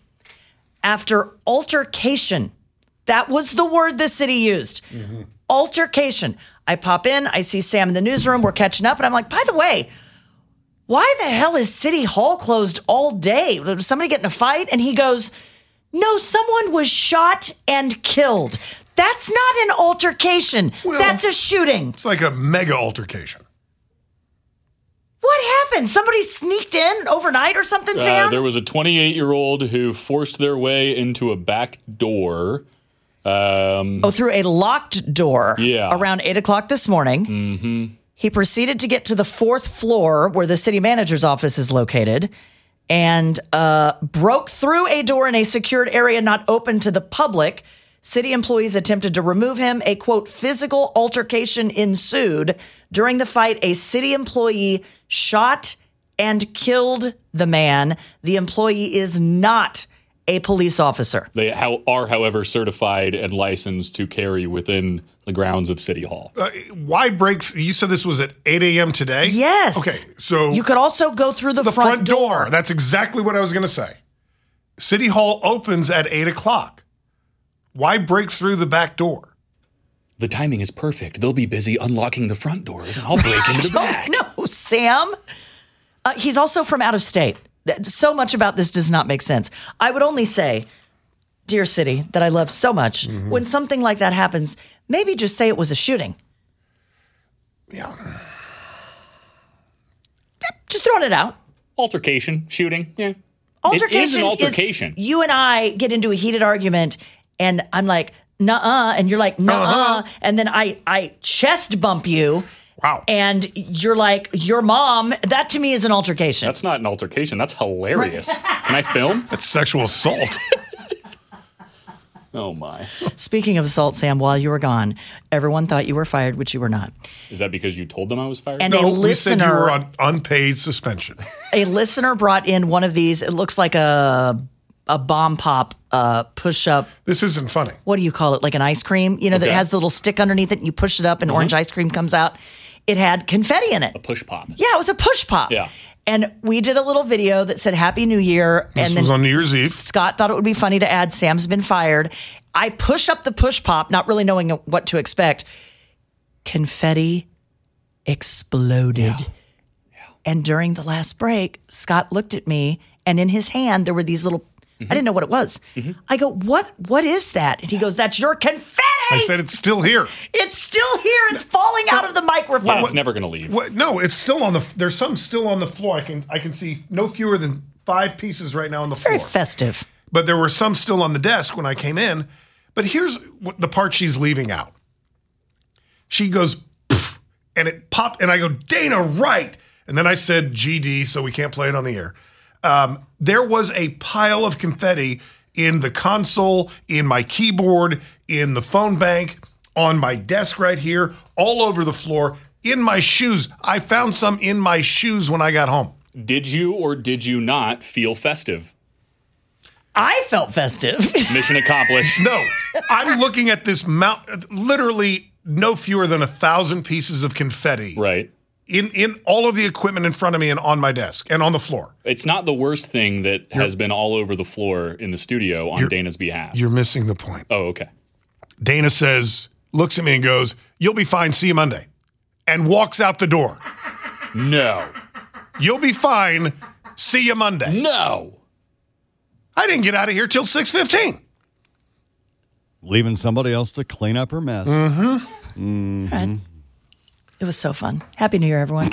after altercation. That was the word the city used. Mm-hmm. Altercation. I pop in, I see Sam in the newsroom, we're catching up, and I'm like, by the way, why the hell is City Hall closed all day? Did somebody get in a fight? And he goes, no, someone was shot and killed. That's not an altercation. Well, that's a shooting. It's like a mega altercation. What happened? Somebody sneaked in overnight or something, Sam? Uh, there was a twenty-eight-year-old who forced their way into a back door. Um, oh, through a locked door. Yeah. Around eight o'clock this morning. Mm-hmm. He proceeded to get to the fourth floor where the city manager's office is located and uh, broke through a door in a secured area not open to the public. City employees attempted to remove him. A, quote, physical altercation ensued. During the fight, a city employee shot and killed the man. The employee is not a police officer. They how, are, however, certified and licensed to carry within the grounds of City Hall. Uh, wide break. You said this was at eight a.m. today? Yes. Okay, so... You could also go through the, the front, front door. door. That's exactly what I was going to say. City Hall opens at eight o'clock. Why break through the back door? The timing is perfect. They'll be busy unlocking the front doors, and I'll break into the back. No, Sam. Uh, he's also from out of state. That- So much about this does not make sense. I would only say, dear city that I love so much, Mm-hmm. when something like that happens, maybe just say it was a shooting. Yeah. Just throwing it out. Altercation, shooting, yeah. Altercation it is an altercation. Is you and I get into a heated argument, and I'm like, nuh-uh, and you're like, nuh-uh, Uh-huh. and then I, I chest bump you. Wow. And you're like, your mom, that to me is an altercation. That's not an altercation. That's hilarious. Can I film? That's sexual assault. Oh, my. Speaking of assault, Sam, while you were gone, everyone thought you were fired, which you were not. Is that because you told them I was fired? And no, a we said you listener- were on unpaid suspension. A listener brought in one of these. It looks like a a bomb pop uh, push up. This isn't funny. What do you call it? Like an ice cream? You know, that Okay. has the little stick underneath it, and you push it up, and orange ice cream comes out. It had confetti in it. A push pop. Yeah, it was a push pop. Yeah. And we did a little video that said Happy New Year. This and was then on New Year's Eve. Scott thought it would be funny to add Sam's been fired. I push up the push pop, not really knowing what to expect. Confetti exploded. And during the last break, Scott looked at me, and in his hand there were these little I didn't know what it was. I go, what what is that? And he goes, that's your confetti. I said it's still here. It's still here. It's falling out of the microphone. Yeah, it's never going to leave. What? No, it's still on the. There's some still on the floor. I can I can see no fewer than five pieces right now on the It's floor. very festive. But there were some still on the desk when I came in. But here's what the part she's leaving out. She goes, "Pff," and it popped, and I go, Dana, right. And then I said G D, so we can't play it on the air. Um, there was a pile of confetti in the console, in my keyboard, in the phone bank, on my desk right here, all over the floor, in my shoes. I found some in my shoes when I got home. Did you or did you not feel festive? I felt festive. Mission accomplished. No, I'm looking at this mount, literally no fewer than a thousand pieces of confetti. Right. In, in all of the equipment in front of me and on my desk and on the floor. It's not the worst thing that has been all over the floor in the studio on Dana's behalf. You're missing the point. Oh, okay. Dana says, looks at me and goes, you'll be fine, see you Monday. And walks out the door. No. You'll be fine, see you Monday. No. I didn't get out of here till six fifteen. Leaving somebody else to clean up her mess. Mm-hmm. Mm-hmm. Right. It was so fun. Happy New Year, everyone.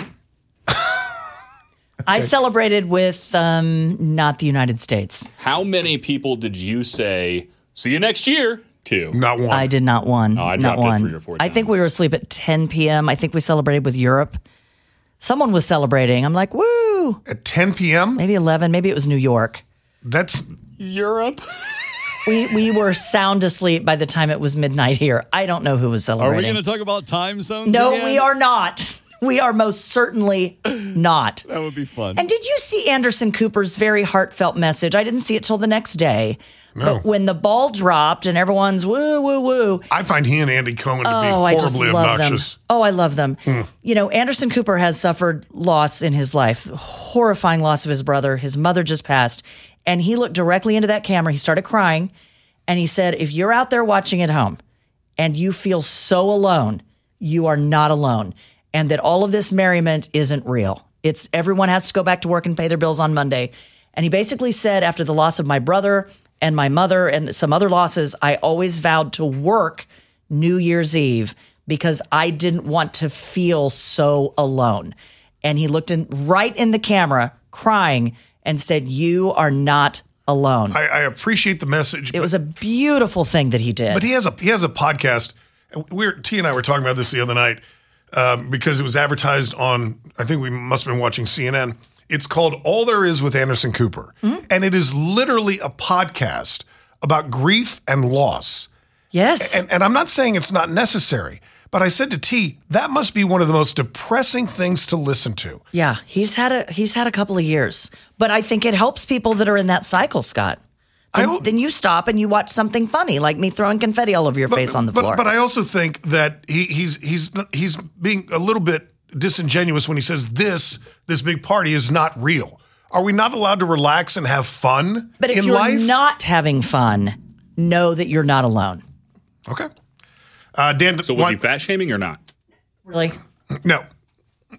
I celebrated with um, not the United States. How many people did you say, see you next year, to? Not one. I did not one. Oh, I not dropped it one. three or four I think we were asleep at ten p.m. I think we celebrated with Europe. Someone was celebrating. I'm like, woo. At ten p.m.? Maybe eleven. Maybe it was New York. That's Europe. we we were sound asleep by the time it was midnight here. I don't know who was Are we celebrating. going to talk about time zones No, again? we are not. We are most certainly not. That would be fun. And did you see Anderson Cooper's very heartfelt message? I didn't see it till the next day. No. But when the ball dropped and everyone's woo, woo, woo. I find he and Andy Cohen to be Oh, I just horribly love obnoxious. them. Oh, I love them. Hmm. You know, Anderson Cooper has suffered loss in his life, horrifying loss of his brother. His mother just passed. And he looked directly into that camera. He started crying. And he said, if you're out there watching at home and you feel so alone, you are not alone. And that all of this merriment isn't real. It's everyone has to go back to work and pay their bills on Monday. And he basically said, after the loss of my brother and my mother and some other losses, I always vowed to work New Year's Eve because I didn't want to feel so alone. And he looked in right in the camera, crying, and said, you are not alone. I, I appreciate the message. It was a beautiful thing that he did. But he has a he has a podcast. And we were, T and I were talking about this the other night um, because it was advertised on, I think we must have been watching C N N. It's called All There Is with Anderson Cooper. Mm-hmm. And it is literally a podcast about grief and loss. Yes. And, and I'm not saying it's not necessary, but I said to T, that must be one of the most depressing things to listen to. Yeah, he's had a he's had a couple of years, but I think it helps people that are in that cycle, Scott. Then, then you stop and you watch something funny, like me throwing confetti all over your But- face on the but, floor. But I also think that he, he's he's he's being a little bit disingenuous when he says this this big party is not real. Are we not allowed to relax and have fun But if in you're life? not having fun, know that you're not alone. Okay. Uh, Dan, So was he fat shaming or not? Really? No.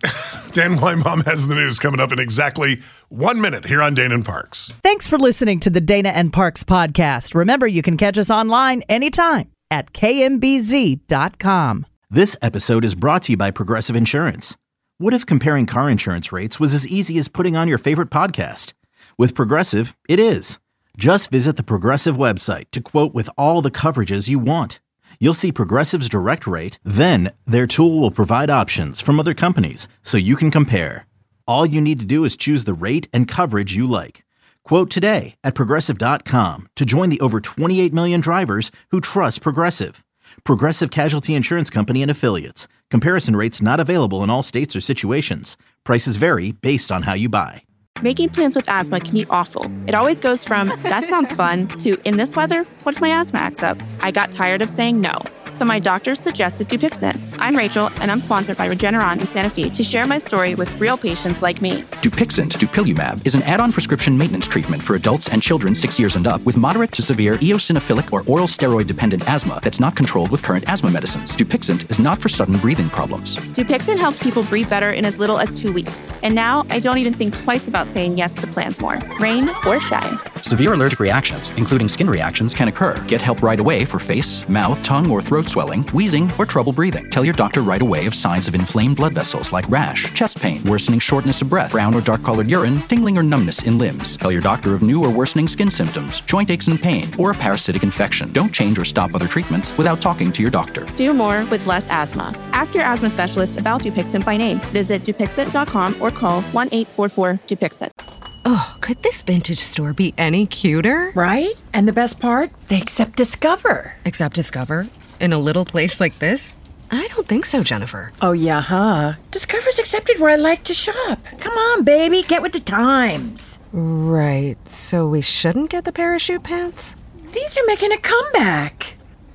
Dan Weinbaum has the news coming up in exactly one minute here on Dana and Parks. Thanks for listening to the Dana and Parks podcast. Remember, you can catch us online anytime at K M B Z dot com. This episode is brought to you by Progressive Insurance. What if comparing car insurance rates was as easy as putting on your favorite podcast? With Progressive, it is. Just visit the Progressive website to quote with all the coverages you want. You'll see Progressive's direct rate, then their tool will provide options from other companies so you can compare. All you need to do is choose the rate and coverage you like. Quote today at Progressive dot com to join the over twenty-eight million drivers who trust Progressive. Progressive Casualty Insurance Company and Affiliates. Comparison rates not available in all states or situations. Prices vary based on how you buy. Making plans with asthma can be awful. It always goes from, that sounds fun, to, in this weather, what if my asthma acts up? I got tired of saying no, so my doctor suggested Dupixent. I'm Rachel, and I'm sponsored by Regeneron in Santa Fe to share my story with real patients like me. Dupixent, dupilumab, is an add-on prescription maintenance treatment for adults and children six years and up with moderate to severe eosinophilic or oral steroid-dependent asthma that's not controlled with current asthma medicines. Dupixent is not for sudden breathing problems. Dupixent helps people breathe better in as little as two weeks. And now I don't even think twice about saying yes to plans more, rain or shine. Severe allergic reactions, including skin reactions, can occur. Get help right away for face, mouth, tongue, or throat swelling, wheezing, or trouble breathing. Tell your doctor right away of signs of inflamed blood vessels like rash, chest pain, worsening shortness of breath, brown or dark-colored urine, tingling or numbness in limbs. Tell your doctor of new or worsening skin symptoms, joint aches and pain, or a parasitic infection. Don't change or stop other treatments without talking to your doctor. Do more with less asthma. Ask your asthma specialist about Dupixent by name. Visit Dupixent dot com or call one eight four four Dupixent. Oh, could this vintage store be any cuter? Right? And the best part? They accept Discover. Accept Discover? In a little place like this? I don't think so, Jennifer. Oh, yeah, huh? Discover's accepted where I like to shop. Come on, baby, get with the times. Right, so we shouldn't get the parachute pants? These are making a comeback.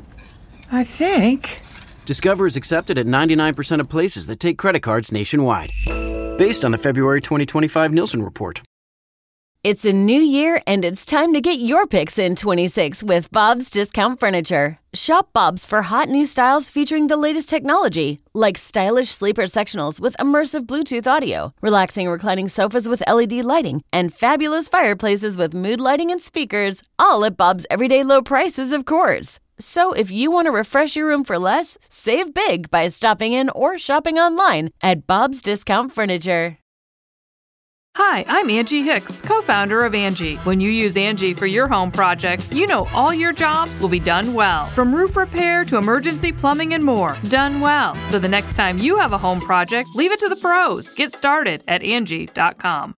I think. Discover is accepted at ninety-nine percent of places that take credit cards nationwide. Based on the February twenty twenty-five Nielsen report. It's a new year, and it's time to get your picks in twenty-six with Bob's Discount Furniture. Shop Bob's for hot new styles featuring the latest technology, like stylish sleeper sectionals with immersive Bluetooth audio, relaxing reclining sofas with L E D lighting, and fabulous fireplaces with mood lighting and speakers, all at Bob's everyday low prices, of course. So if you want to refresh your room for less, save big by stopping in or shopping online at Bob's Discount Furniture. Hi, I'm Angie Hicks, co-founder of Angie. When you use Angie for your home projects, you know all your jobs will be done well. From roof repair to emergency plumbing and more, done well. So the next time you have a home project, leave it to the pros. Get started at Angie dot com.